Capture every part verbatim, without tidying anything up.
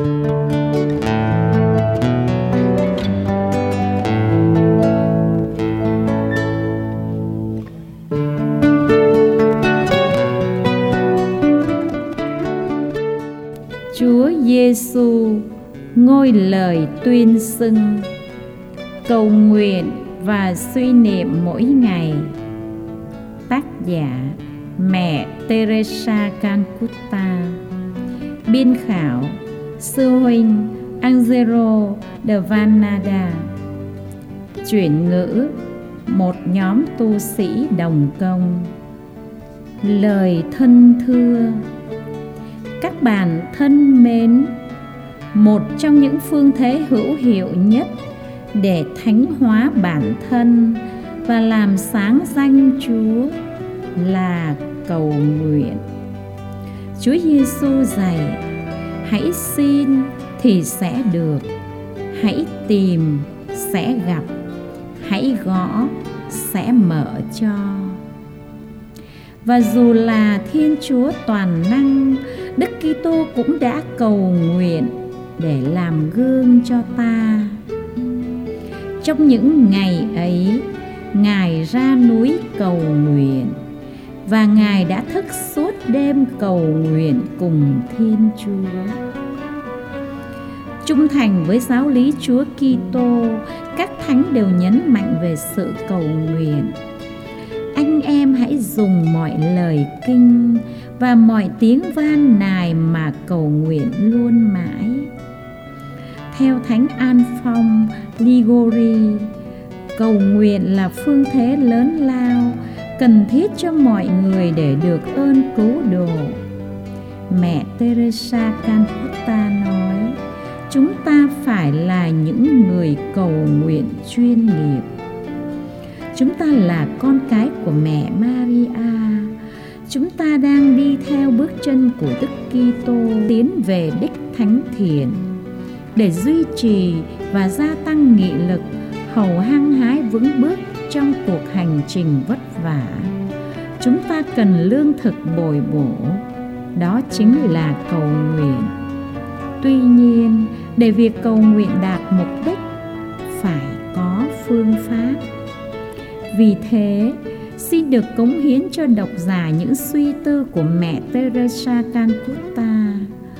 Chúa Giêsu, ngôi lời tuyên xưng, cầu nguyện và suy niệm mỗi ngày. Tác giả Mẹ Teresa Calcutta. Biên khảo Sư huynh Angelo de Vanada. Chuyển ngữ một nhóm tu sĩ đồng công. Lời thân thưa. Các bạn thân mến, một trong những phương thế hữu hiệu nhất để thánh hóa bản thân và làm sáng danh Chúa là cầu nguyện. Chúa Giêsu dạy: hãy xin thì sẽ được, hãy tìm sẽ gặp, hãy gõ sẽ mở cho. Và dù là Thiên Chúa toàn năng, Đức Kitô cũng đã cầu nguyện để làm gương cho ta. Trong những ngày ấy, Ngài ra núi cầu nguyện, và Ngài đã thức suốt đêm cầu nguyện cùng Thiên Chúa. Trung thành với giáo lý Chúa Kitô, các thánh đều nhấn mạnh về sự cầu nguyện. Anh em hãy dùng mọi lời kinh và mọi tiếng van nài mà cầu nguyện luôn mãi. Theo Thánh An Phong Ligori, cầu nguyện là phương thế lớn lao, cần thiết cho mọi người để được ơn cứu độ. Mẹ Teresa Calcutta nói, chúng ta phải là những người cầu nguyện chuyên nghiệp. Chúng ta là con cái của mẹ Maria. Chúng ta đang đi theo bước chân của Đức Kitô tiến về đích thánh thiện. Để duy trì và gia tăng nghị lực, hầu hăng hái vững bước trong cuộc hành trình vất vả, chúng ta cần lương thực bồi bổ, đó chính là cầu nguyện. Tuy nhiên, để việc cầu nguyện đạt mục đích, phải có phương pháp. Vì thế, xin được cống hiến cho độc giả những suy tư của mẹ Teresa Calcutta,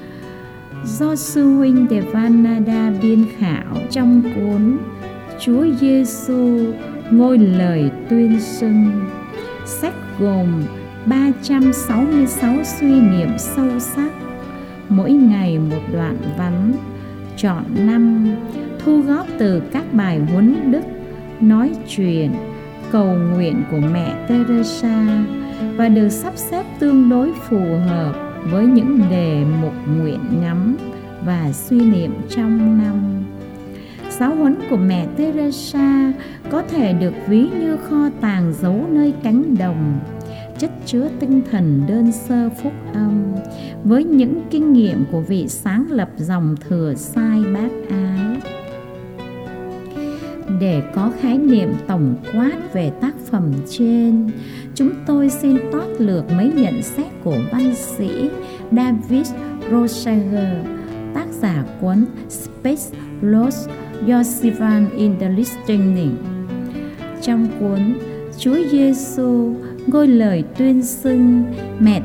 do sư huynh de Vanada biên khảo trong cuốn Chúa Giêsu, ngôi lời tuyên xưng. Sách gồm ba trăm sáu mươi sáu suy niệm sâu sắc, mỗi ngày một đoạn vắn, chọn năm, thu góp từ các bài huấn đức, nói chuyện, cầu nguyện của mẹ Teresa, và được sắp xếp tương đối phù hợp với những đề mục nguyện ngắm và suy niệm trong năm. Giáo huấn của mẹ Teresa có thể được ví như kho tàng giấu nơi cánh đồng, chất chứa tinh thần đơn sơ phúc âm, với những kinh nghiệm của vị sáng lập dòng thừa sai bác ái. Để có khái niệm tổng quát về tác phẩm trên, chúng tôi xin toát lược mấy nhận xét của văn sĩ David Rosager, tác giả cuốn Space Lost Yosivan in the Listening. Trong cuốn Chúa Giêsu, ngôi lời tuyên xưng, mẹ